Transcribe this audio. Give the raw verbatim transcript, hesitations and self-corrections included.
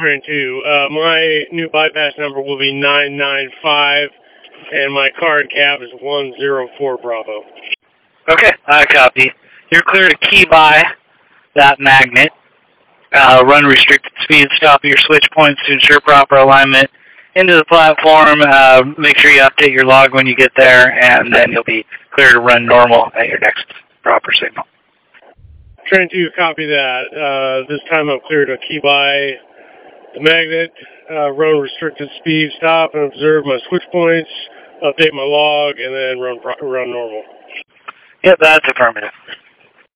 Train two. Uh, my new bypass number will be nine nine five, and my card cab is one zero four Bravo. Okay, I copy. You're clear to key by that magnet. Uh, run restricted speed, stop at your switch points to ensure proper alignment into the platform. Uh, make sure you update your log when you get there, and then you'll be clear to run normal at your next proper signal. Train two, copy that. Uh, this time I'm clear to key by the magnet, uh, run restricted speed, stop and observe my switch points, update my log, and then run run normal. Yep, that's affirmative.